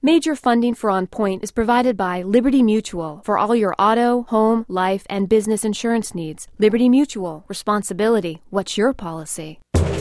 Major funding for On Point is provided by Liberty Mutual for all your auto, home, life, and business insurance needs. Liberty Mutual. Responsibility. What's your policy?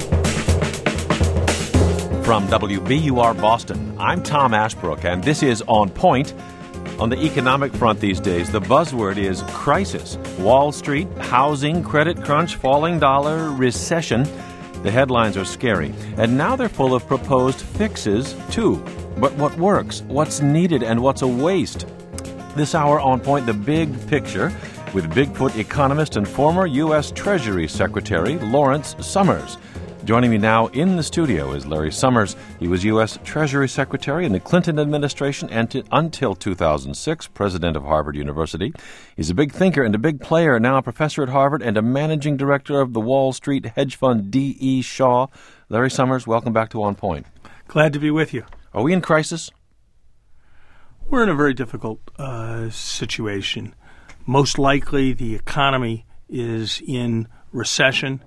From WBUR Boston, I'm Tom Ashbrook, and this is On Point. On the economic front these days, the buzzword is crisis. Wall Street, housing, credit crunch, falling dollar, recession. The headlines are scary, and now they're full of proposed fixes, too. But what works, what's needed, and what's a waste? This hour On Point, the big picture, with Bigfoot economist and former U.S. Treasury Secretary Lawrence Summers. Joining me now in the studio is Larry Summers. He was U.S. Treasury Secretary in the Clinton administration and until 2006, president of Harvard University. He's a big thinker and a big player, now a professor at Harvard and a managing director of the Wall Street hedge fund D.E. Shaw. Larry Summers, welcome back to On Point. Glad to be with you. Are we in crisis? We're in a very difficult situation. Most likely the economy is in recession.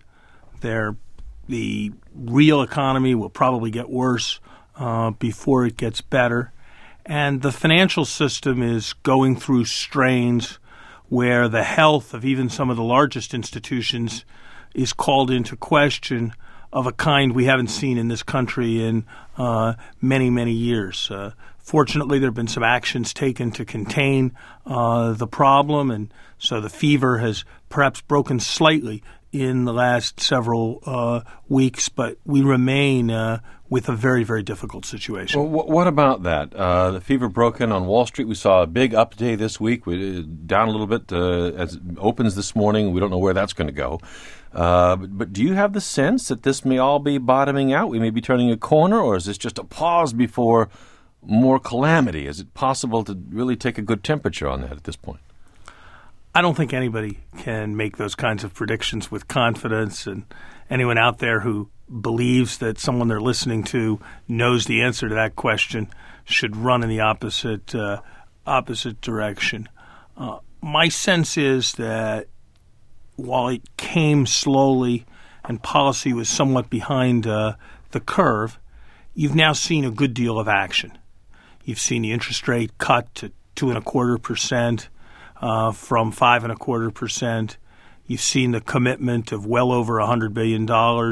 The real economy will probably get worse before it gets better. And the financial system is going through strains where the health of even some of the largest institutions is called into question of a kind we haven't seen in this country in many, many years. Fortunately, there have been some actions taken to contain the problem, and so the fever has perhaps broken slightly in the last several weeks, but we remain with a very, very difficult situation. Well, what about that? The fever broken on Wall Street. We saw a big up day this week. We're down a little bit as it opens this morning. We don't know where that's going to go. But do you have the sense that this may all be bottoming out? We may be turning a corner, or is this just a pause before more calamity? Is it possible to really take a good temperature on that at this point? I don't think anybody can make those kinds of predictions with confidence, and anyone out there who believes that someone they're listening to knows the answer to that question should run in the opposite direction. My sense is that while it came slowly and policy was somewhat behind the curve, you've now seen a good deal of action. You've seen the interest rate cut to 2.25%. From 5.25%. You've seen the commitment of well over $100 billion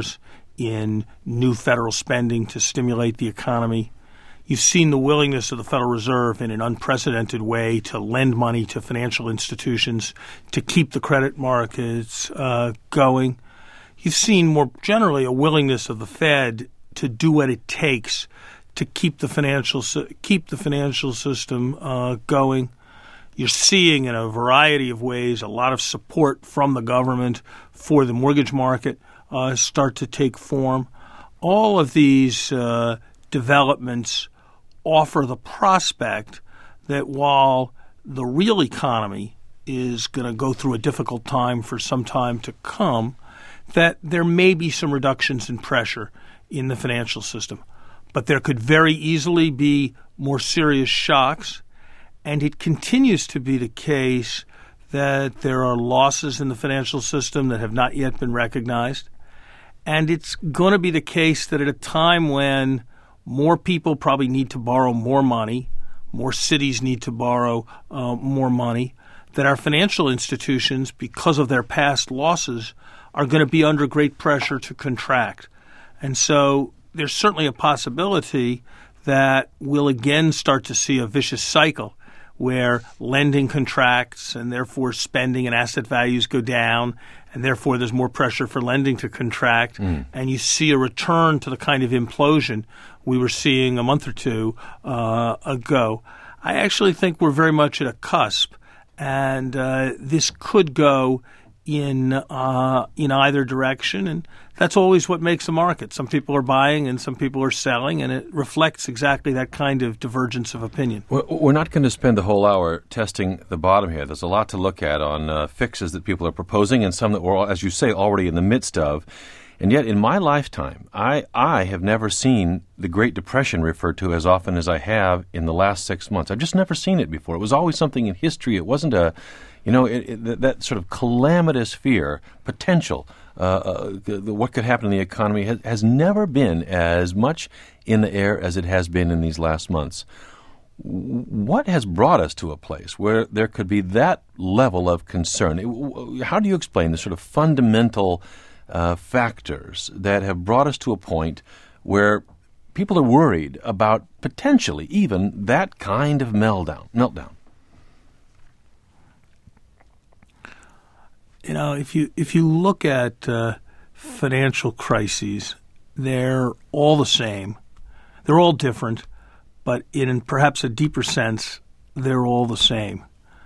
in new federal spending to stimulate the economy. You've seen the willingness of the Federal Reserve in an unprecedented way to lend money to financial institutions to keep the credit markets going. You've seen more generally a willingness of the Fed to do what it takes to keep the financial system going. You're seeing in a variety of ways a lot of support from the government for the mortgage market start to take form. All of these developments offer the prospect that while the real economy is going to go through a difficult time for some time to come, that there may be some reductions in pressure in the financial system. But there could very easily be more serious shocks. And it continues to be the case that there are losses in the financial system that have not yet been recognized. And it's going to be the case that at a time when more people probably need to borrow more money, more cities need to borrow more money, that our financial institutions, because of their past losses, are going to be under great pressure to contract. And so there's certainly a possibility that we'll again start to see a vicious cycle where lending contracts and therefore spending and asset values go down, and therefore there's more pressure for lending to contract, and you see a return to the kind of implosion we were seeing a month or two ago. I actually think we're very much at a cusp, and this could go in either direction, and that's always what makes a market. Some people are buying and some people are selling, and it reflects exactly that kind of divergence of opinion. We're not going to spend the whole hour testing the bottom here. There's a lot to look at on fixes that people are proposing and some that we're, as you say, already in the midst of. And yet, in my lifetime, I have never seen the Great Depression referred to as often as I have in the last 6 months. I've just never seen it before. It was always something in history. It wasn't that sort of calamitous fear, potential, what could happen in the economy has never been as much in the air as it has been in these last months. What has brought us to a place where there could be that level of concern? How do you explain the sort of fundamental factors that have brought us to a point where people are worried about potentially even that kind of meltdown? You know, if you look at financial crises, they're all the same. They're all different, but in perhaps a deeper sense, they're all the same.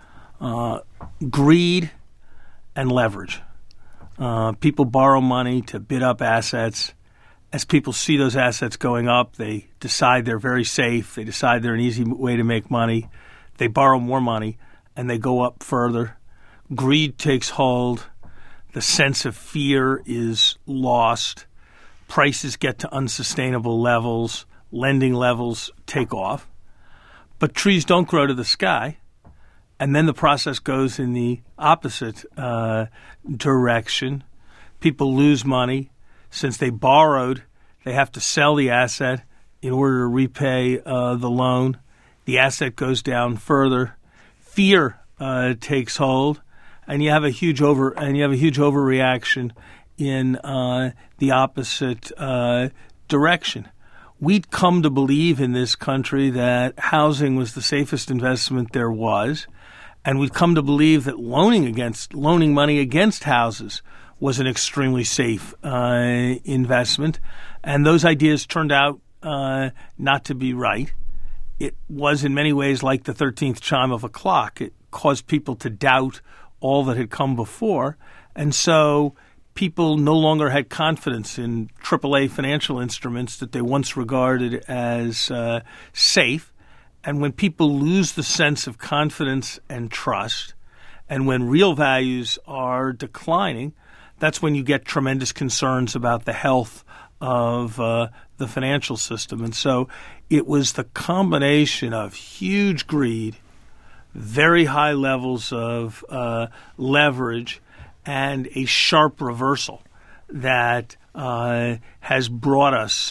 Greed and leverage. People borrow money to bid up assets. As people see those assets going up, they decide they're very safe. They decide they're an easy way to make money. They borrow more money, and they go up further. Greed takes hold. The sense of fear is lost. Prices get to unsustainable levels. Lending levels take off. But trees don't grow to the sky. And then the process goes in the opposite direction. People lose money. Since they borrowed, they have to sell the asset in order to repay the loan. The asset goes down further. Fear takes hold. And you have a huge overreaction in the opposite direction. We'd come to believe in this country that housing was the safest investment there was, and we'd come to believe that loaning money against houses was an extremely safe investment, and those ideas turned out not to be right. It was in many ways like the 13th chime of a clock. It caused people to doubt all that had come before. And so people no longer had confidence in AAA financial instruments that they once regarded as safe. And when people lose the sense of confidence and trust, and when real values are declining, that's when you get tremendous concerns about the health of the financial system. And so it was the combination of huge greed, very high levels of leverage, and a sharp reversal that has brought us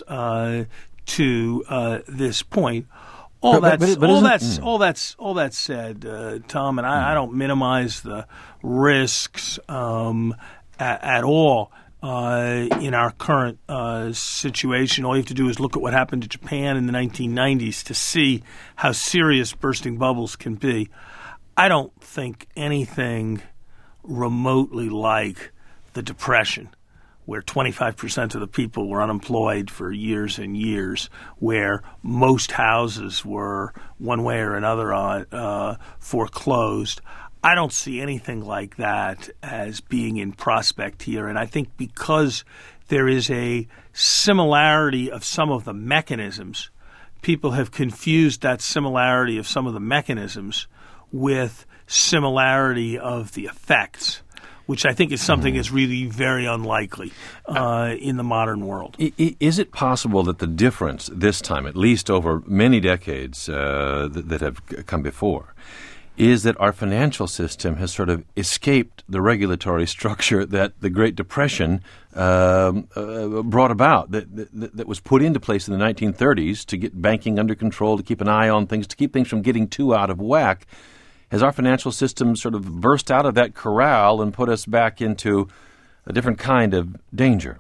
to this point. All that said, Tom, and I don't minimize the risks at all in our current situation. All you have to do is look at what happened to Japan in the 1990s to see how serious bursting bubbles can be. I don't think anything remotely like the Depression, where 25% of the people were unemployed for years and years, where most houses were one way or another foreclosed. I don't see anything like that as being in prospect here. And I think because there is a similarity of some of the mechanisms, people have confused that similarity of some of the mechanisms with similarity of the effects, which I think is something that's really very unlikely in the modern world. Is it possible that the difference this time, at least over many decades that have come before, is that our financial system has sort of escaped the regulatory structure that the Great Depression brought about, that was put into place in the 1930s to get banking under control, to keep an eye on things, to keep things from getting too out of whack? Has our financial system sort of burst out of that corral and put us back into a different kind of danger?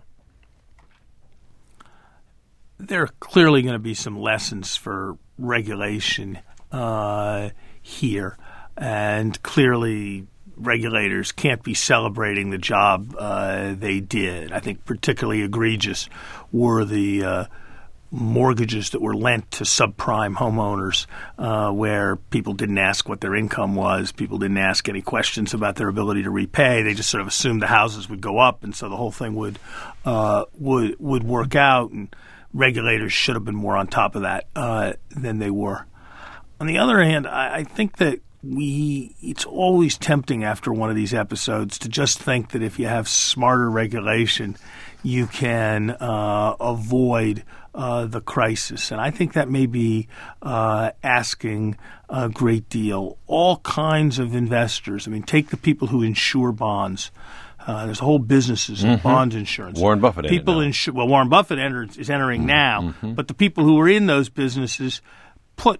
There are clearly going to be some lessons for regulation here, and clearly regulators can't be celebrating the job they did. I think particularly egregious were the mortgages that were lent to subprime homeowners, where people didn't ask what their income was. People didn't ask any questions about their ability to repay. They just sort of assumed the houses would go up, and so the whole thing would work out. And regulators should have been more on top of that than they were. On the other hand, I think that it's always tempting after one of these episodes to just think that if you have smarter regulation, you can avoid the crisis. And I think that may be asking a great deal. All kinds of investors, I mean, take the people who insure bonds. There's whole businesses in bond insurance. Warren Buffett. Warren Buffett is entering now, but the people who are in those businesses put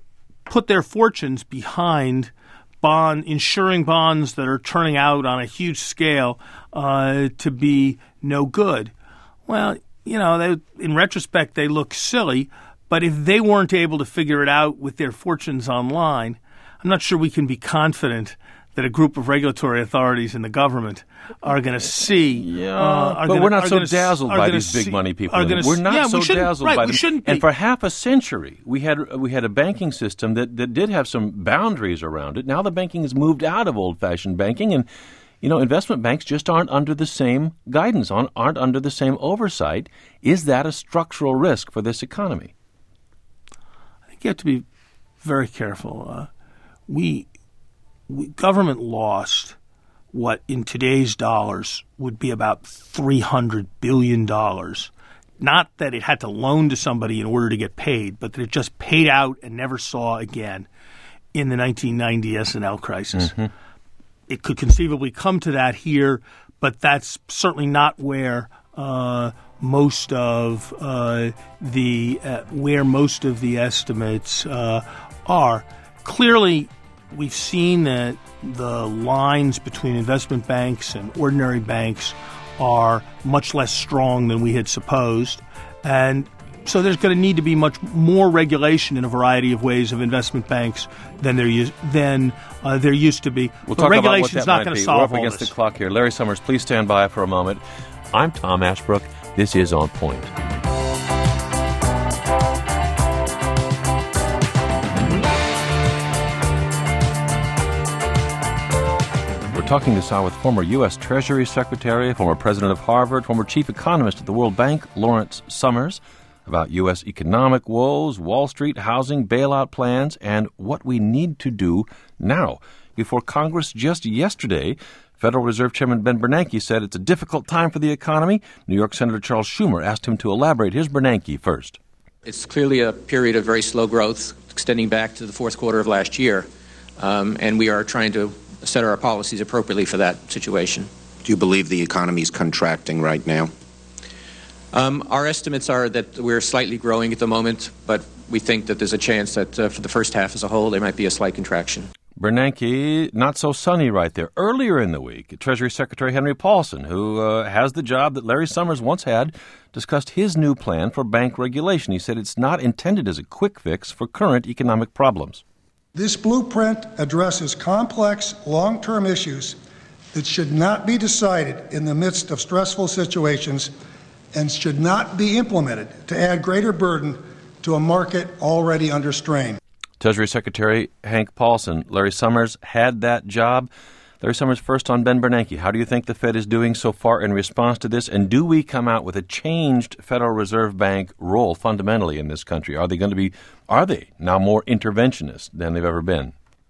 put their fortunes behind insuring bonds that are turning out on a huge scale to be no good. Well, in retrospect, they look silly, but if they weren't able to figure it out with their fortunes online, I'm not sure we can be confident that a group of regulatory authorities in the government are going to see. But we're not so dazzled by these big money people. We're not so dazzled by them. We shouldn't be. And for half a century, we had a banking system that did have some boundaries around it. Now the banking has moved out of old-fashioned banking, and investment banks just aren't under the same guidance, aren't under the same oversight. Is that a structural risk for this economy? I think you have to be very careful. Government lost what in today's dollars would be about $300 billion. Not that it had to loan to somebody in order to get paid, but that it just paid out and never saw again in the 1990 S&L crisis. Mm-hmm. It could conceivably come to that here, but that's certainly not where most of the estimates are. Clearly, we've seen that the lines between investment banks and ordinary banks are much less strong than we had supposed. And so there's going to need to be much more regulation in a variety of ways of investment banks than there used to be. We'll talk regulation's about what that not going to be. solve We're up all against this. the clock here. Larry Summers, please stand by for a moment. I'm Tom Ashbrook. This is On Point. We're talking this hour with former U.S. Treasury Secretary, former president of Harvard, former chief economist at the World Bank, Lawrence Summers, about U.S. economic woes, Wall Street, housing, bailout plans, and what we need to do now. Before Congress just yesterday, Federal Reserve Chairman Ben Bernanke said it's a difficult time for the economy. New York Senator Charles Schumer asked him to elaborate. Here's Bernanke first. It's clearly a period of very slow growth extending back to the fourth quarter of last year, and we are trying to set our policies appropriately for that situation. Do you believe the economy is contracting right now? Our estimates are that we're slightly growing at the moment, but we think that there's a chance that for the first half as a whole, there might be a slight contraction. Bernanke, not so sunny right there. Earlier in the week, Treasury Secretary Henry Paulson, who has the job that Larry Summers once had, discussed his new plan for bank regulation. He said it's not intended as a quick fix for current economic problems. This blueprint addresses complex, long-term issues that should not be decided in the midst of stressful situations and should not be implemented to add greater burden to a market already under strain. Treasury Secretary Hank Paulson, Larry Summers had that job. Larry Summers, first on Ben Bernanke. How do you think the Fed is doing so far in response to this? And do we come out with a changed Federal Reserve Bank role fundamentally in this country? Are they now more interventionist than they've ever been?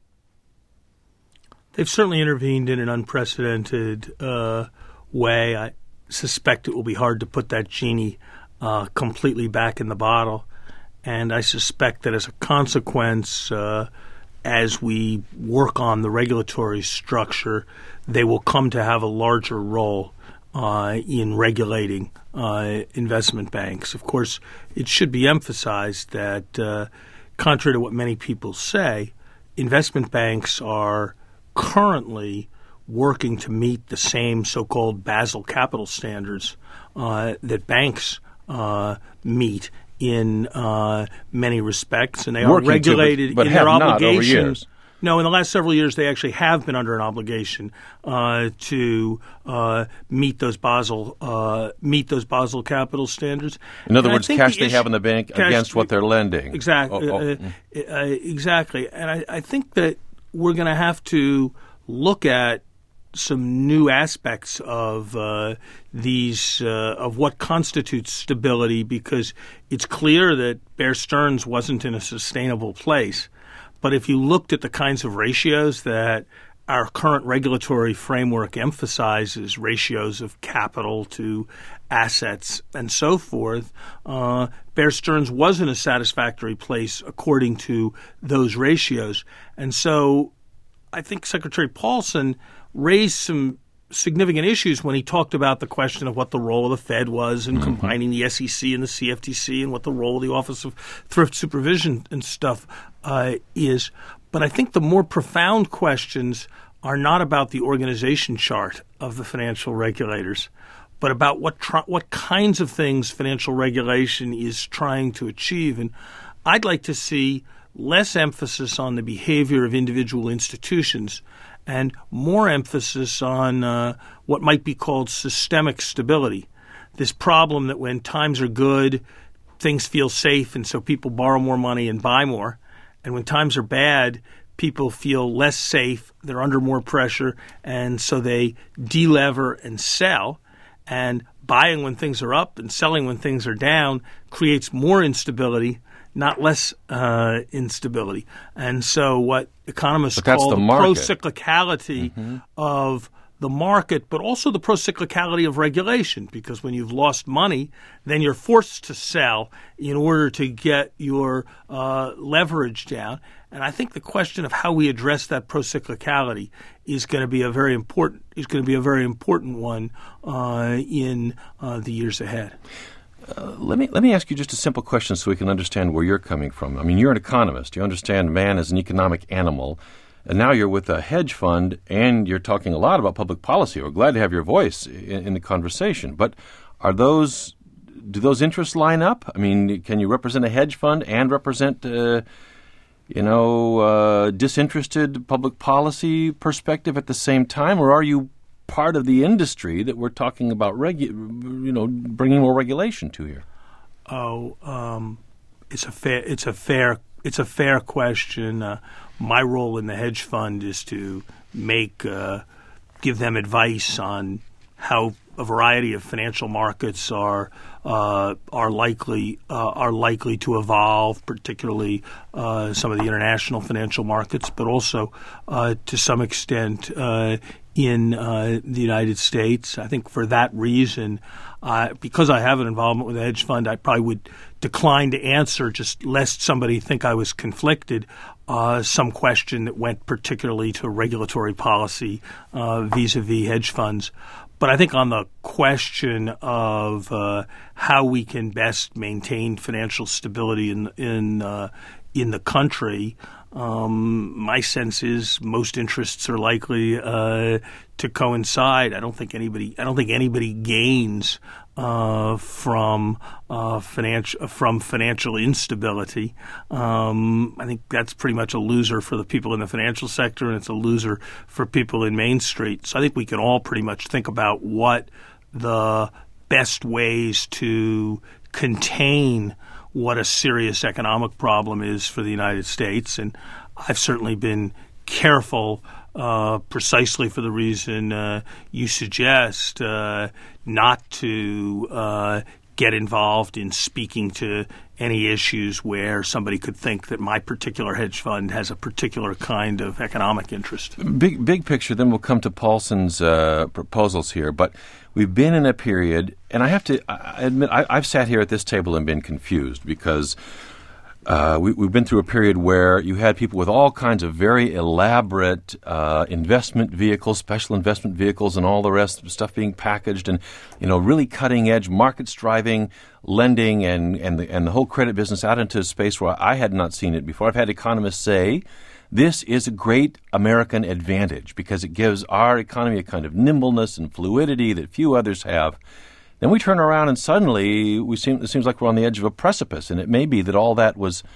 They've certainly intervened in an unprecedented way. I suspect it will be hard to put that genie completely back in the bottle. And I suspect that as a consequence, as we work on the regulatory structure, they will come to have a larger role in regulating investment banks. Of course, it should be emphasized that, contrary to what many people say, investment banks are currently working to meet the same so-called Basel capital standards that banks meet in many respects, and they are regulated but in have their not over obligation. Years. No, in the last several years, they actually have been under an obligation to meet those Basel capital standards. In other words, cash they have in the bank against what they're lending. Exactly, exactly. And I think that we're going to have to look at some new aspects of these of what constitutes stability, because it's clear that Bear Stearns wasn't in a sustainable place. But if you looked at the kinds of ratios that our current regulatory framework emphasizes, ratios of capital to assets and so forth, Bear Stearns was in a satisfactory place according to those ratios. And so I think Secretary Paulson raised some significant issues when he talked about the question of what the role of the Fed was and combining the SEC and the CFTC and what the role of the Office of Thrift Supervision and stuff is. But I think the more profound questions are not about the organization chart of the financial regulators, but about what kinds of things financial regulation is trying to achieve. And I'd like to see less emphasis on the behavior of individual institutions and more emphasis on what might be called systemic stability. This problem that when times are good, things feel safe, and so people borrow more money and buy more. And when times are bad, people feel less safe, they're under more pressure, and so they de-lever and sell. And buying when things are up and selling when things are down creates more instability, not less instability. And so what economists call the pro-cyclicality of the market, but also the pro-cyclicality of regulation, because when you've lost money, then you're forced to sell in order to get your leverage down. And I think the question of how we address that pro-cyclicality is going to be a very important one in the years ahead. Let me ask you just a simple question so we can understand where you're coming from. I mean, you're an economist. You understand man as an economic animal. And now you're with a hedge fund, and you're talking a lot about public policy. We're glad to have your voice in the conversation. But do those interests line up? I mean, can you represent a hedge fund and represent, disinterested public policy perspective at the same time? Or are you part of the industry that we're talking about, bringing more regulation to here? It's a fair question. My role in the hedge fund is to give them advice on how a variety of financial markets are likely to evolve, particularly some of the international financial markets, but also to some extent in the United States. I think for that reason, because I have an involvement with a hedge fund, I probably would decline to answer, just lest somebody think I was conflicted, some question that went particularly to regulatory policy vis-a-vis hedge funds. But I think on the question of how we can best maintain financial stability in the country, my sense is most interests are likely to coincide. I don't think anybody gains from financial instability. I think that's pretty much a loser for the people in the financial sector, and it's a loser for people in Main Street. So I think we can all pretty much think about what the best ways to contain what a serious economic problem is for the United States. And I've certainly been careful, precisely for the reason you suggest, not to get involved in speaking to any issues where somebody could think that my particular hedge fund has a particular kind of economic interest. Big picture, then we'll come to Paulson's proposals here. But we've been in a period, and I have to admit, I've sat here at this table and been confused because we've been through a period where you had people with all kinds of very elaborate investment vehicles, special investment vehicles, and all the rest of stuff being packaged, and really cutting edge markets driving lending and the whole credit business out into a space where I had not seen it before. I've had economists say this is a great American advantage because it gives our economy a kind of nimbleness and fluidity that few others have. Then we turn around and suddenly it seems like we're on the edge of a precipice, and it may be that all that was,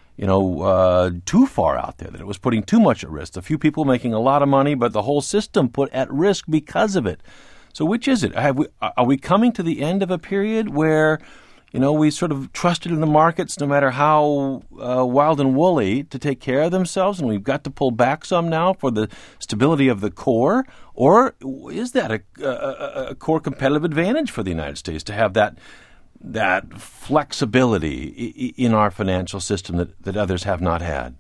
too far out there, that it was putting too much at risk. A few people making a lot of money, but the whole system put at risk because of it. So which is it? Are we coming to the end of a period where, we sort of trusted in the markets, no matter how wild and woolly, to take care of themselves, and we've got to pull back some now for the stability of the core? Or is that a core competitive advantage for the United States to have that flexibility in our financial system that others have not had?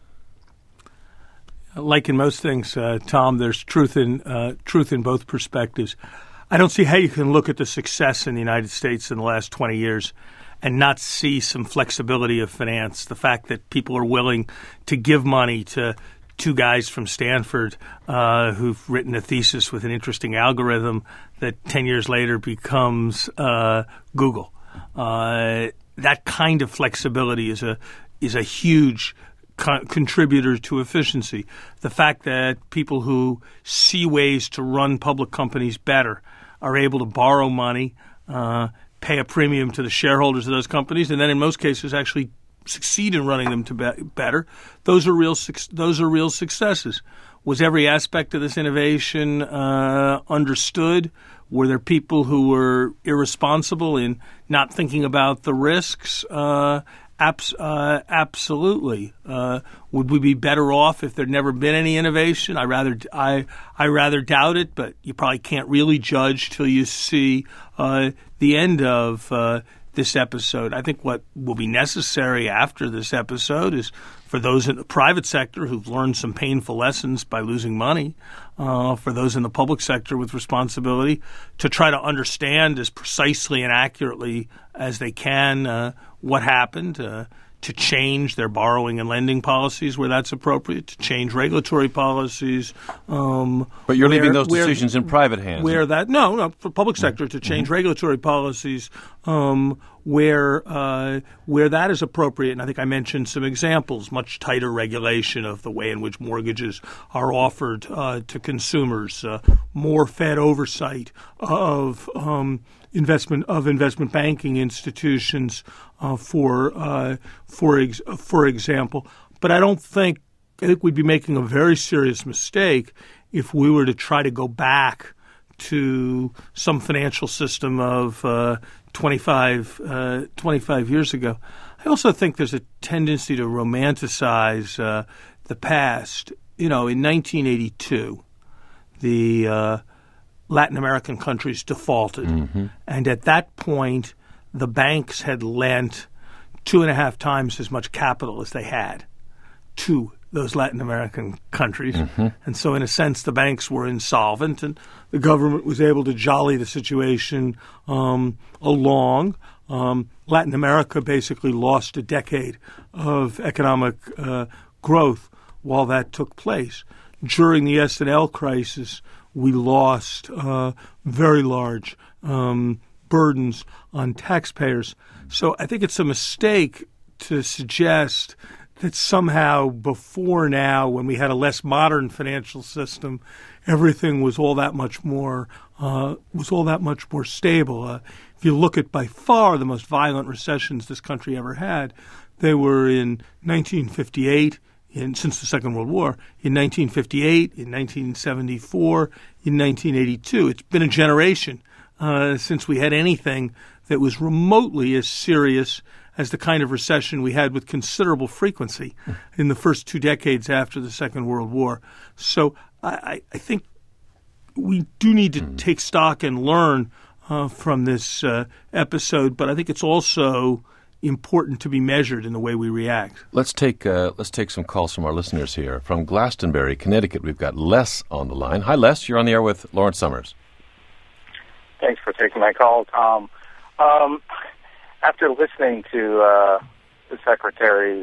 Like in most things, Tom, there's truth in both perspectives. I don't see how you can look at the success in the United States in the last 20 years and not see some flexibility of finance, the fact that people are willing to give money to two guys from Stanford who've written a thesis with an interesting algorithm that 10 years later becomes Google. That kind of flexibility is a huge contributor to efficiency. The fact that people who see ways to run public companies better are able to borrow money, pay a premium to the shareholders of those companies, and then in most cases actually succeed in running them to better. Those are real successes. Was every aspect of this innovation understood? Were there people who were irresponsible in not thinking about the risks? Absolutely. Would we be better off if there'd never been any innovation? I rather doubt it, but you probably can't really judge till you see the end of this episode. I think what will be necessary after this episode is for those in the private sector who've learned some painful lessons by losing money, for those in the public sector with responsibility, to try to understand as precisely and accurately as they can what happened, to change their borrowing and lending policies where that's appropriate, to change regulatory policies. But you're leaving those decisions in private hands. No, for public sector to change regulatory policies where that is appropriate. And I think I mentioned some examples: much tighter regulation of the way in which mortgages are offered to consumers, more Fed oversight of investment banking institutions, for example. But I think we'd be making a very serious mistake if we were to try to go back to some financial system of 25 years ago. I also think there's a tendency to romanticize the past. In 1982, the Latin American countries defaulted. Mm-hmm. And at that point, the banks had lent 2.5 times as much capital as they had to those Latin American countries. Mm-hmm. And so in a sense, the banks were insolvent, and the government was able to jolly the situation along. Latin America basically lost a decade of economic growth while that took place. During the S&L crisis, we lost very large burdens on taxpayers. So I think it's a mistake to suggest that somehow before now, when we had a less modern financial system, everything was all that much more stable. If you look at by far the most violent recessions this country ever had, they were in 1958. Since the Second World War, in 1958, in 1974, in 1982. It's been a generation since we had anything that was remotely as serious as the kind of recession we had with considerable frequency in the first 2 decades after the Second World War. So I think we do need to take stock and learn from this episode, but I think it's also important to be measured in the way we react. Let's take some calls from our listeners here. From Glastonbury, Connecticut, we've got Les on the line. Hi, Les. You're on the air with Lawrence Summers. Thanks for taking my call, Tom. After listening to the Secretary's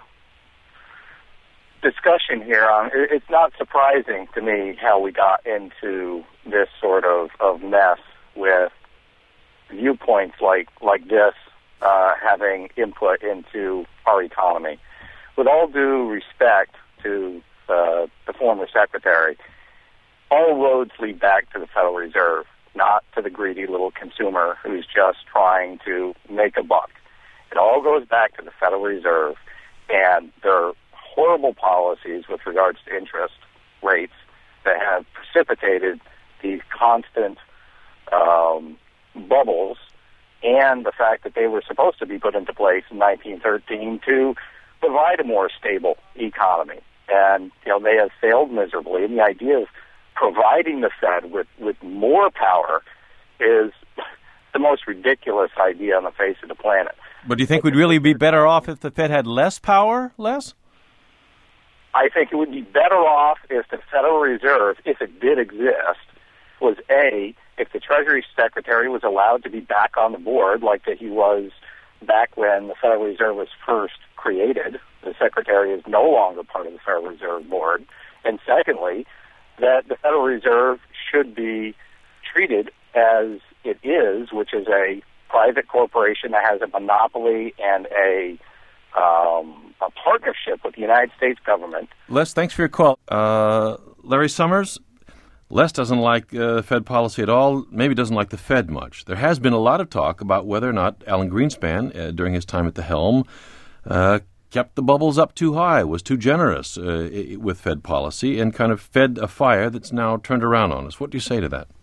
discussion here, it's not surprising to me how we got into this sort of mess with viewpoints like this having input into our economy. With all due respect to the former secretary, all roads lead back to the Federal Reserve, not to the greedy little consumer who's just trying to make a buck. It all goes back to the Federal Reserve and their horrible policies with regards to interest rates that have precipitated these constant bubbles, and the fact that they were supposed to be put into place in 1913 to provide a more stable economy. And, they have failed miserably. And the idea of providing the Fed with more power is the most ridiculous idea on the face of the planet. But do you think we'd really be better off if the Fed had less power, Les? I think it would be better off if the Federal Reserve, if it did exist, was if the Treasury Secretary was allowed to be back on the board like that he was back when the Federal Reserve was first created, the Secretary is no longer part of the Federal Reserve Board. And secondly, that the Federal Reserve should be treated as it is, which is a private corporation that has a monopoly and a partnership with the United States government. Les, thanks for your call. Larry Summers, Les doesn't like Fed policy at all, maybe doesn't like the Fed much. There has been a lot of talk about whether or not Alan Greenspan, during his time at the helm, kept the bubbles up too high, was too generous with Fed policy, and kind of fed a fire that's now turned around on us. What do you say to that?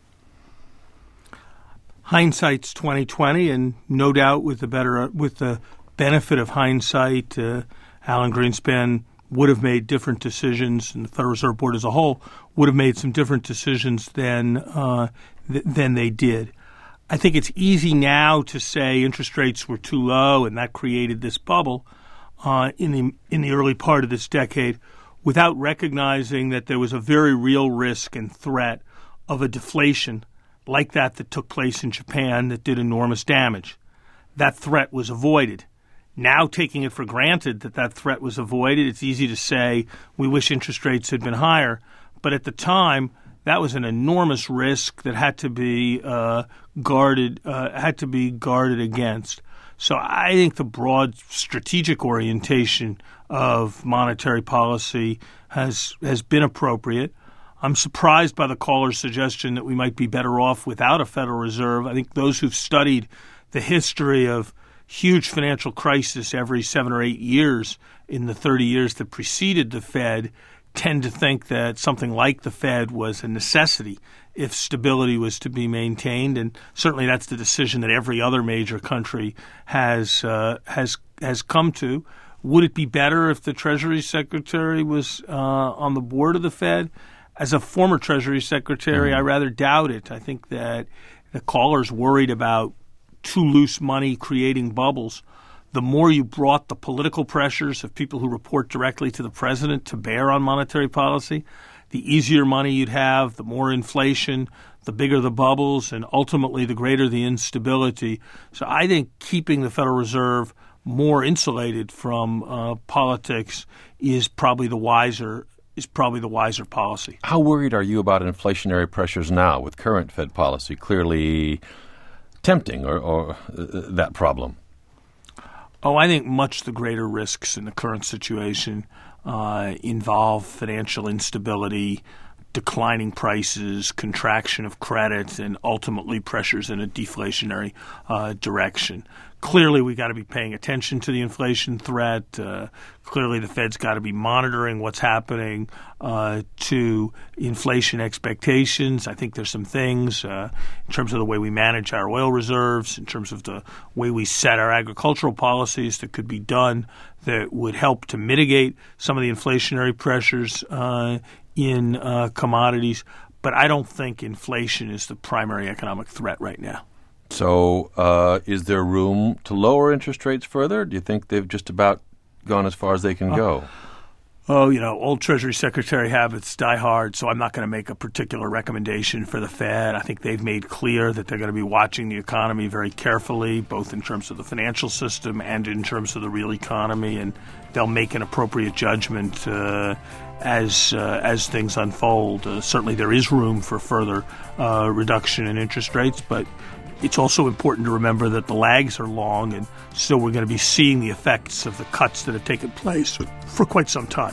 Hindsight's 20/20, and no doubt with the benefit of hindsight, Alan Greenspan would have made different decisions, and the Federal Reserve Board as a whole would have made some different decisions than they did. I think it's easy now to say interest rates were too low, and that created this bubble in the early part of this decade, without recognizing that there was a very real risk and threat of a deflation like that took place in Japan that did enormous damage. That threat was avoided. Now, taking it for granted that threat was avoided, it's easy to say we wish interest rates had been higher. But at the time, that was an enormous risk that had to be guarded against. So I think the broad strategic orientation of monetary policy has been appropriate. I'm surprised by the caller's suggestion that we might be better off without a Federal Reserve. I think those who've studied the history of huge financial crisis every 7 or 8 years in the 30 years that preceded the Fed tend to think that something like the Fed was a necessity if stability was to be maintained. And certainly that's the decision that every other major country has come to. Would it be better if the Treasury Secretary was on the board of the Fed? As a former Treasury Secretary, I rather doubt it. I think that the caller's worried about too loose money creating bubbles. The more you brought the political pressures of people who report directly to the president to bear on monetary policy, the easier money you'd have, the more inflation, the bigger the bubbles, and ultimately the greater the instability. So I think keeping the Federal Reserve more insulated from politics is probably the wiser policy. How worried are you about inflationary pressures now with current Fed policy clearly tempting or that problem? Oh, I think much the greater risks in the current situation involve financial instability, declining prices, contraction of credit, and ultimately pressures in a deflationary direction. Clearly, we got to be paying attention to the inflation threat. Clearly, the Fed's got to be monitoring what's happening to inflation expectations. I think there's some things in terms of the way we manage our oil reserves, in terms of the way we set our agricultural policies that could be done that would help to mitigate some of the inflationary pressures in commodities. But I don't think inflation is the primary economic threat right now. So is there room to lower interest rates further? Do you think they've just about gone as far as they can go? Old Treasury Secretary habits die hard, so I'm not going to make a particular recommendation for the Fed. I think they've made clear that they're going to be watching the economy very carefully, both in terms of the financial system and in terms of the real economy, and they'll make an appropriate judgment as things unfold. Certainly there is room for further reduction in interest rates, but it's also important to remember that the lags are long, and so we're going to be seeing the effects of the cuts that have taken place for quite some time.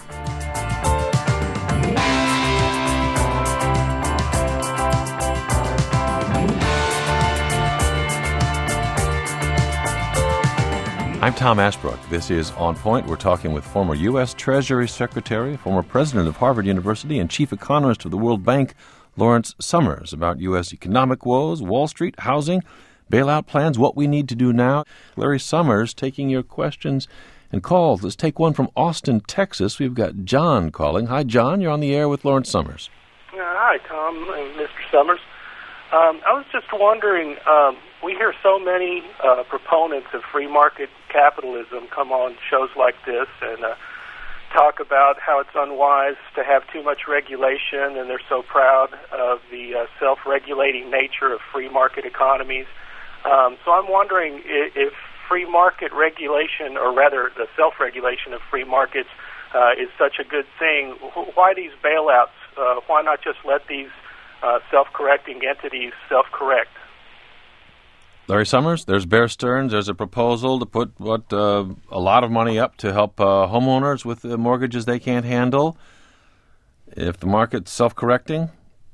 I'm Tom Ashbrook. This is On Point. We're talking with former U.S. Treasury Secretary, former president of Harvard University, and chief economist of the World Bank, Lawrence Summers, about U.S. economic woes, Wall Street, housing, bailout plans, what we need to do now. Larry Summers taking your questions and calls. Let's take one from Austin, Texas. We've got John calling. Hi, John. You're on the air with Lawrence Summers. Hi, Tom and Mr. Summers. I was just wondering, we hear so many proponents of free market capitalism come on shows like this and talk about how it's unwise to have too much regulation, and they're so proud of the self-regulating nature of free market economies. So I'm wondering if free market regulation, or rather the self-regulation of free markets, is such a good thing, why these bailouts? Why not just let these self-correcting entities self-correct? Larry Summers, there's Bear Stearns. There's a proposal to put a lot of money up to help homeowners with the mortgages they can't handle. If the market's self-correcting?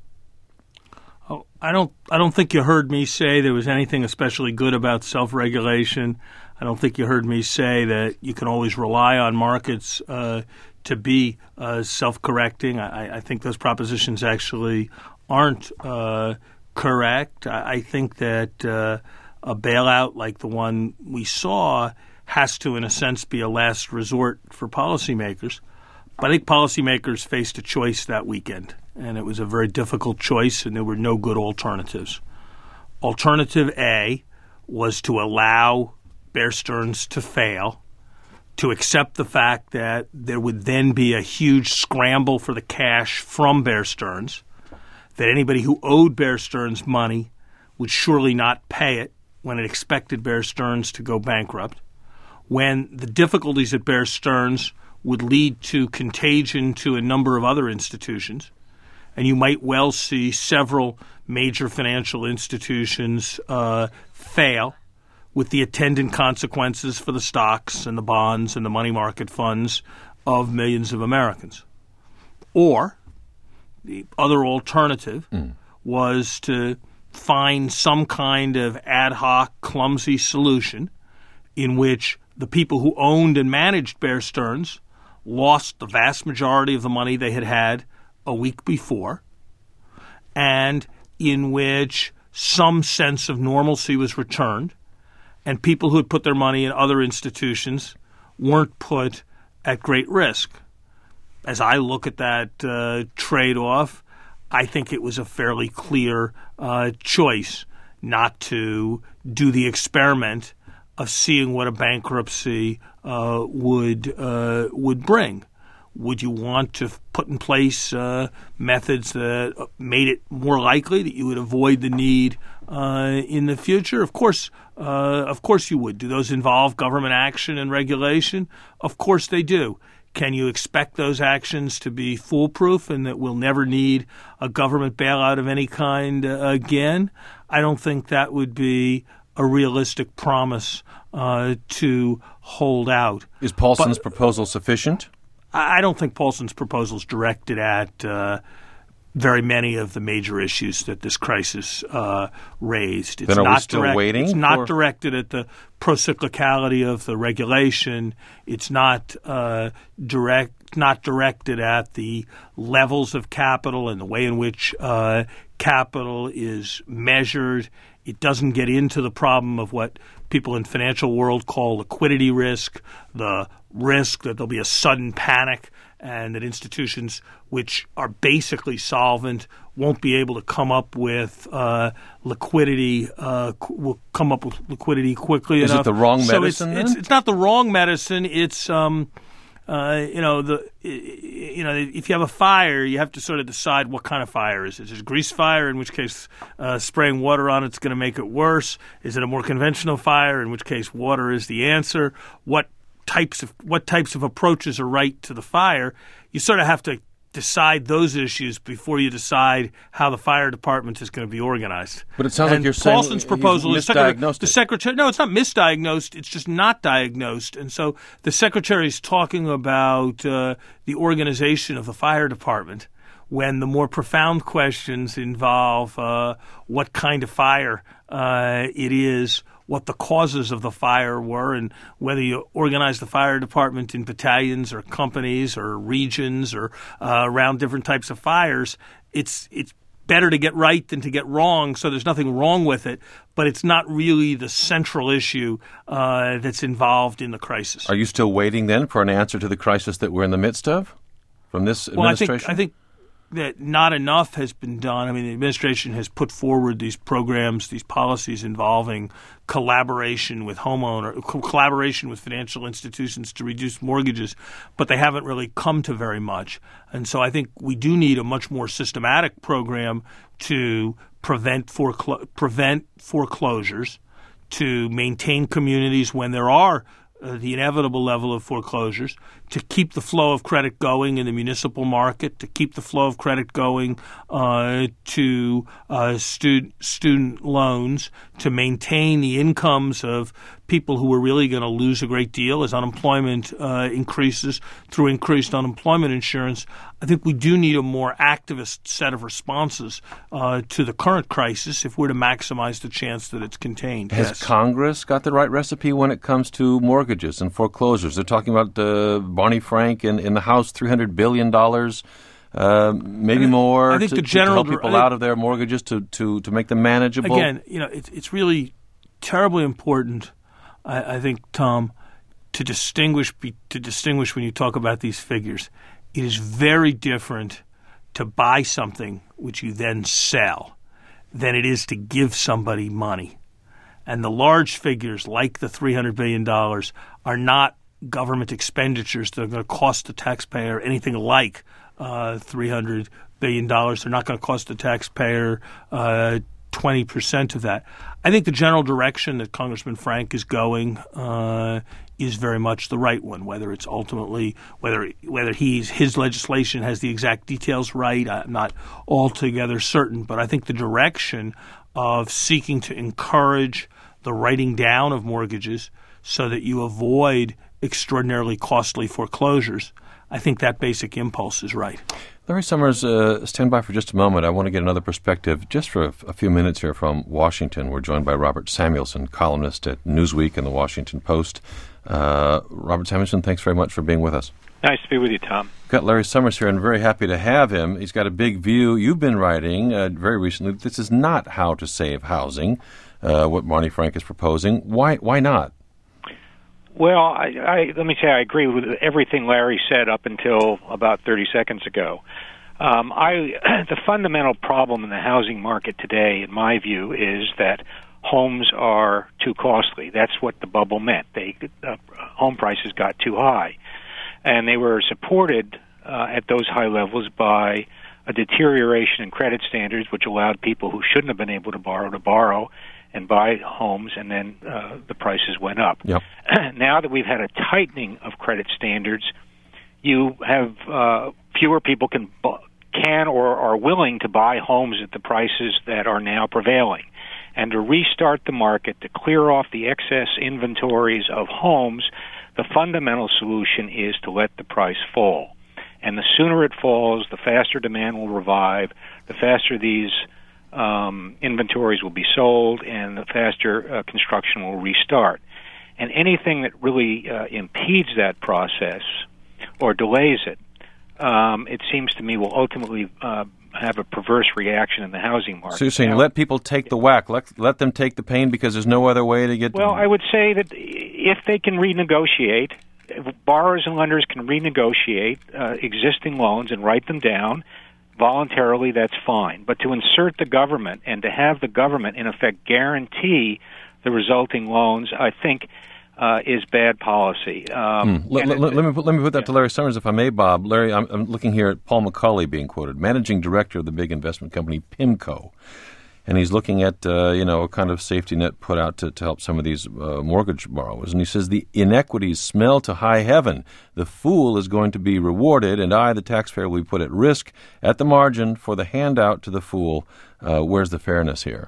Oh, I don't think you heard me say there was anything especially good about self-regulation. I don't think you heard me say that you can always rely on markets to be self-correcting. I think those propositions actually aren't correct. I think that a bailout like the one we saw has to, in a sense, be a last resort for policymakers. But I think policymakers faced a choice that weekend, and it was a very difficult choice, and there were no good alternatives. Alternative A was to allow Bear Stearns to fail, to accept the fact that there would then be a huge scramble for the cash from Bear Stearns, that anybody who owed Bear Stearns money would surely not pay it when it expected Bear Stearns to go bankrupt, when the difficulties at Bear Stearns would lead to contagion to a number of other institutions, and you might well see several major financial institutions fail, with the attendant consequences for the stocks and the bonds and the money market funds of millions of Americans. Or the other alternative was to find some kind of ad hoc, clumsy solution in which the people who owned and managed Bear Stearns lost the vast majority of the money they had had a week before, and in which some sense of normalcy was returned, and people who had put their money in other institutions weren't put at great risk. As I look at that trade-off, I think it was a fairly clear choice not to do the experiment of seeing what a bankruptcy would bring. Would you want to put in place methods that made it more likely that you would avoid the need in the future? Of course you would. Do those involve government action and regulation? Of course they do. Can you expect those actions to be foolproof and that we'll never need a government bailout of any kind again? I don't think that would be a realistic promise to hold out. Is Paulson's proposal sufficient? I don't think Paulson's proposal is directed at very many of the major issues that this crisis raised. Then are we still waiting? It's not directed at the procyclicality of the regulation. It's not directed at the levels of capital and the way in which capital is measured. It doesn't get into the problem of what people in financial world call liquidity risk, the risk that there'll be a sudden panic and that institutions which are basically solvent won't be able to come up with liquidity. Will come up with liquidity quickly enough. Is it the wrong medicine? It's not the wrong medicine. It's if you have a fire, you have to sort of decide what kind of fire is it. Is it a grease fire, in which case spraying water on it's going to make it worse? Is it a more conventional fire, in which case water is the answer? What types of approaches are right to the fire? You sort of have to decide those issues before you decide how the fire department is going to be organized. But it sounds like you're saying Paulson's proposal is misdiagnosed. The secretary. No, it's not misdiagnosed. It's just not diagnosed. And so the secretary is talking about the organization of the fire department, when the more profound questions involve what kind of fire it is, what the causes of the fire were, and whether you organize the fire department in battalions or companies or regions or around different types of fires. It's better to get right than to get wrong, so there's nothing wrong with it, but it's not really the central issue that's involved in the crisis. Are you still waiting then for an answer to the crisis that we're in the midst of from this administration? I think that not enough has been done. I mean, the administration has put forward these programs, these policies involving collaboration with collaboration with financial institutions to reduce mortgages, but they haven't really come to very much. And so I think we do need a much more systematic program to prevent foreclosures, to maintain communities when there are the inevitable level of foreclosures, to keep the flow of credit going in the municipal market, to keep the flow of credit going to student loans, to maintain the incomes of people who are really going to lose a great deal as unemployment increases through increased unemployment insurance. I think we do need a more activist set of responses to the current crisis if we're to maximize the chance that it's contained. Has Congress got the right recipe when it comes to mortgages and foreclosures? They're talking about Barney Frank in the House, $300 billion, maybe more, to help people out of their mortgages to make them manageable. Again, it's really terribly important, I think, Tom, to distinguish when you talk about these figures. It is very different to buy something which you then sell than it is to give somebody money. And the large figures, like the $300 billion, are not government expenditures that are going to cost the taxpayer anything like $300 billion. They're not going to cost the taxpayer 20% of that. I think the general direction that Congressman Frank is going is very much the right one. Whether it's ultimately whether his legislation has the exact details right, I'm not altogether certain. But I think the direction of seeking to encourage the writing down of mortgages so that you avoid extraordinarily costly foreclosures, I think that basic impulse is right. Larry Summers, stand by for just a moment. I want to get another perspective just for a few minutes here from Washington. We're joined by Robert Samuelson, columnist at Newsweek and the Washington Post. Robert Samuelson, thanks very much for being with us. Nice to be with you, Tom. We've got Larry Summers here, and very happy to have him. He's got a big view. You've been writing very recently. This is not how to save housing, what Barney Frank is proposing. Why not? Well, let me say I agree with everything Larry said up until about 30 seconds ago. The fundamental problem in the housing market today, in my view, is that homes are too costly. That's what the bubble meant. Home prices got too high. And they were supported at those high levels by a deterioration in credit standards, which allowed people who shouldn't have been able to borrow and buy homes, and then the prices went up. Yep. Now that we've had a tightening of credit standards, you have fewer people can or are willing to buy homes at the prices that are now prevailing. And to restart the market, to clear off the excess inventories of homes, the fundamental solution is to let the price fall. And the sooner it falls, the faster demand will revive, the faster these inventories will be sold, and the faster construction will restart. And anything that really impedes that process or delays it, it seems to me will ultimately have a perverse reaction in the housing market. So you're saying let people take the whack, let them take the pain because there's no other way to get... Well, I would say that if they can renegotiate, if borrowers and lenders can renegotiate existing loans and write them down voluntarily, that's fine. But to insert the government and to have the government, in effect, guarantee the resulting loans, I think is bad policy. Let me put that to Larry Summers, if I may, Bob. Larry, I'm looking here at Paul McCauley being quoted, managing director of the big investment company PIMCO. And he's looking at, a kind of safety net put out to help some of these mortgage borrowers. And he says, the inequities smell to high heaven. The fool is going to be rewarded, and I, the taxpayer, will be put at risk at the margin for the handout to the fool. Where's the fairness here?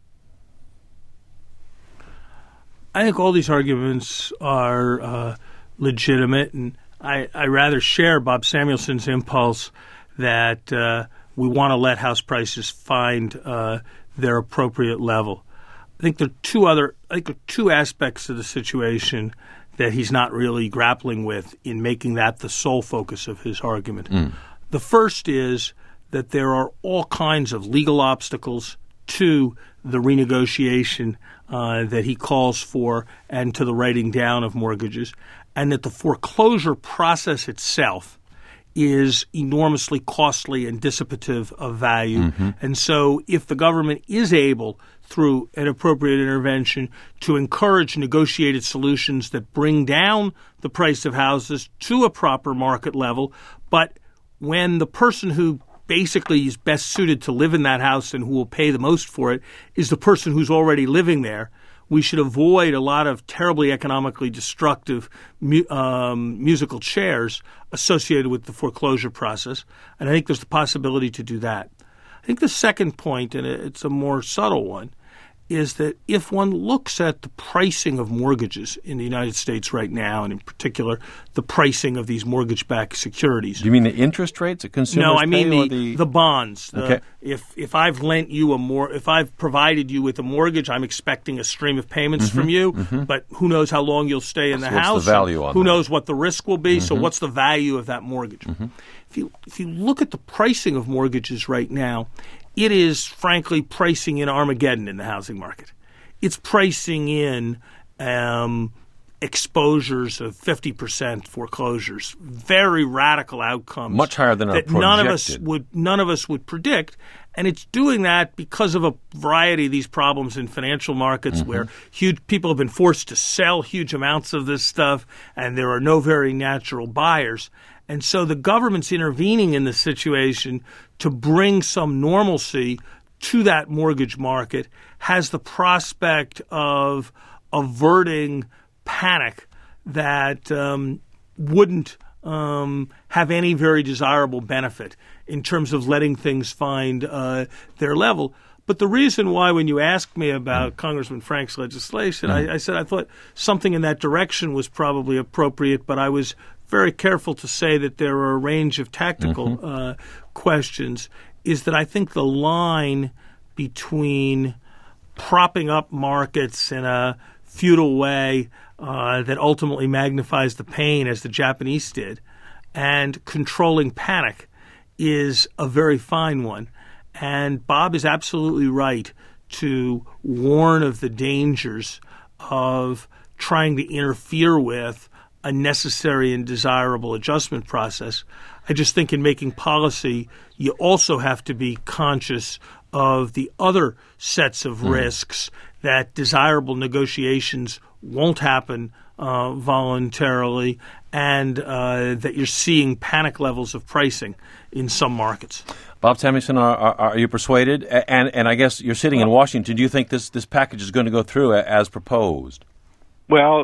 I think all these arguments are legitimate, and I rather share Bob Samuelson's impulse that we want to let house prices find their appropriate level. I think there are two aspects of the situation that he's not really grappling with in making that the sole focus of his argument. The first is that there are all kinds of legal obstacles to the renegotiation that he calls for and to the writing down of mortgages, and that the foreclosure process itself is enormously costly and dissipative of value. Mm-hmm. And so if the government is able, through an appropriate intervention, to encourage negotiated solutions that bring down the price of houses to a proper market level, but when the person who basically is best suited to live in that house and who will pay the most for it is the person who's already living there, we should avoid a lot of terribly economically destructive musical chairs associated with the foreclosure process. And I think there's the possibility to do that. I think the second point, and it's a more subtle one, is that if one looks at the pricing of mortgages in the United States right now, and in particular the pricing of these mortgage-backed securities. Do you mean the interest rates that consumers pay? No, I mean the bonds. Okay. If I've lent you if I've provided you with a mortgage, I'm expecting a stream of payments from you, but who knows how long you'll stay in the house? What's the value on who that? knows what the risk will be? So what's the value of that mortgage? If you look at the pricing of mortgages right now, it is, frankly, pricing in Armageddon in the housing market. It's pricing in exposures of 50% foreclosures, very radical outcomes. Much higher than our projected. None of us would predict. And it's doing that because of a variety of these problems in financial markets where huge people have been forced to sell huge amounts of this stuff, and there are no very natural buyers. And so the government's intervening in the situation to bring some normalcy to that mortgage market, has the prospect of averting panic that wouldn't have any very desirable benefit in terms of letting things find their level. But the reason why, when you asked me about Congressman Frank's legislation, I said I thought something in that direction was probably appropriate, but I was very careful to say that there are a range of tactical questions, is that I think the line between propping up markets in a futile way that ultimately magnifies the pain, as the Japanese did, and controlling panic is a very fine one. And Bob is absolutely right to warn of the dangers of trying to interfere with a necessary and desirable adjustment process. I just think in making policy, you also have to be conscious of the other sets of risks, that desirable negotiations won't happen voluntarily, and that you're seeing panic levels of pricing in some markets. Bob Samuelson, are you persuaded? And I guess you're sitting in Washington. Do you think this package is going to go through as proposed? Well,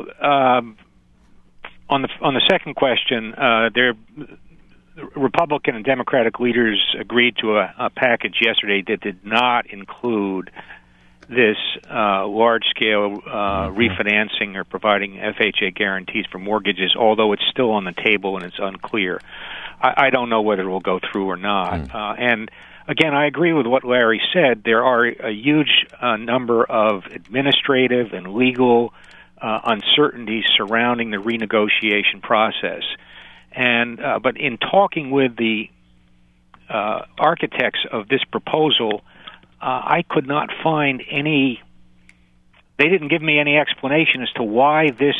on the second question, Republican and Democratic leaders agreed to a package yesterday that did not include this large-scale refinancing or providing FHA guarantees for mortgages, although it's still on the table and it's unclear. I don't know whether it will go through or not. And again, I agree with what Larry said. There are a huge number of administrative and legal uncertainties surrounding the renegotiation process. And but in talking with the architects of this proposal, I could not find any. They didn't give me any explanation as to why this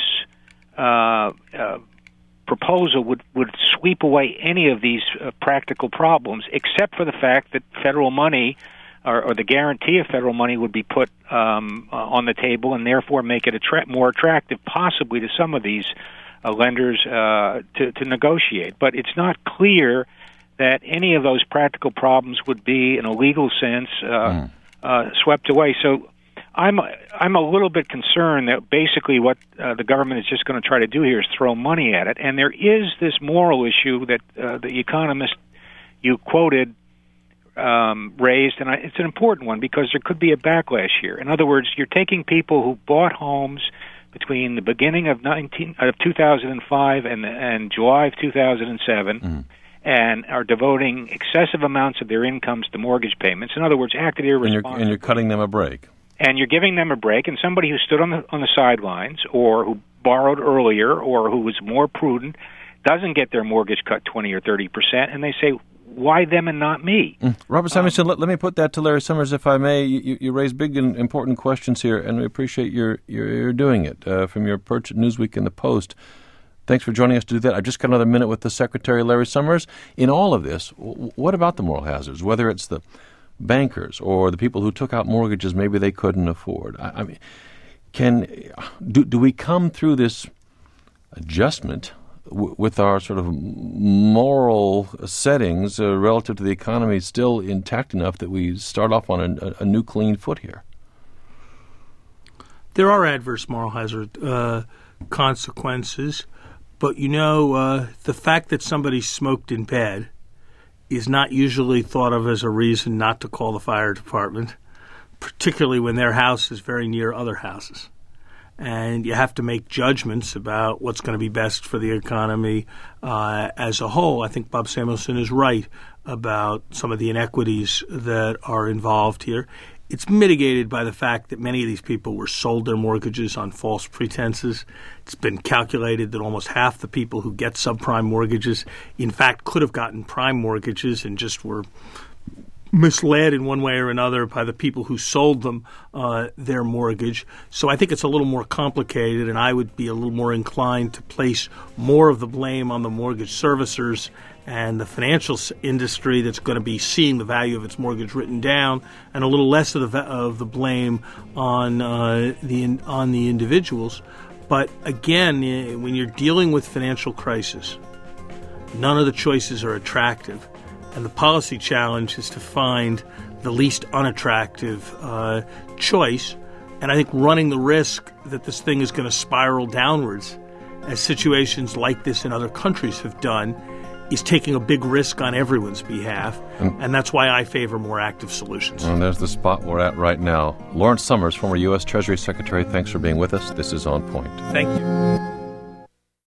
proposal would sweep away any of these practical problems, except for the fact that federal money or the guarantee of federal money would be put on the table, and therefore make it more attractive, possibly to some of these lenders to negotiate. But it's not clear that any of those practical problems would be, in a legal sense, swept away. So I'm a little bit concerned that basically what the government is just going to try to do here is throw money at it. And there is this moral issue that the economist you quoted raised, and it's an important one because there could be a backlash here. In other words, you're taking people who bought homes between the beginning of 2005 and July of 2007, and are devoting excessive amounts of their incomes to mortgage payments. In other words, acted irresponsibly. And you're cutting them a break. And you're giving them a break. And somebody who stood on the sidelines, or who borrowed earlier, or who was more prudent, doesn't get their mortgage cut 20 or 30%, and they say, why them and not me? Robert Samuelson, let me put that to Larry Summers, if I may. You raise big and important questions here, and we appreciate your doing it from your perch at Newsweek and the Post. Thanks for joining us to do that. I've just got another minute with the Secretary, Larry Summers. In all of this, what about the moral hazards, whether it's the bankers or the people who took out mortgages maybe they couldn't afford? I mean, do we come through this adjustment with our sort of moral settings relative to the economy still intact enough that we start off on a new clean foot here? There are adverse moral hazard consequences, but the fact that somebody smoked in bed is not usually thought of as a reason not to call the fire department, particularly when their house is very near other houses. And you have to make judgments about what's going to be best for the economy as a whole. I think Bob Samuelson is right about some of the inequities that are involved here. It's mitigated by the fact that many of these people were sold their mortgages on false pretenses. It's been calculated that almost half the people who get subprime mortgages, in fact, could have gotten prime mortgages and just were misled in one way or another by the people who sold them their mortgage. So I think it's a little more complicated, and I would be a little more inclined to place more of the blame on the mortgage servicers and the financial industry that's going to be seeing the value of its mortgage written down, and a little less of the blame on the individuals. But again, when you're dealing with financial crisis, none of the choices are attractive. And the policy challenge is to find the least unattractive choice. And I think running the risk that this thing is going to spiral downwards, as situations like this in other countries have done, is taking a big risk on everyone's behalf. And that's why I favor more active solutions. And there's the spot we're at right now. Lawrence Summers, former U.S. Treasury Secretary, thanks for being with us. This is On Point. Thank you.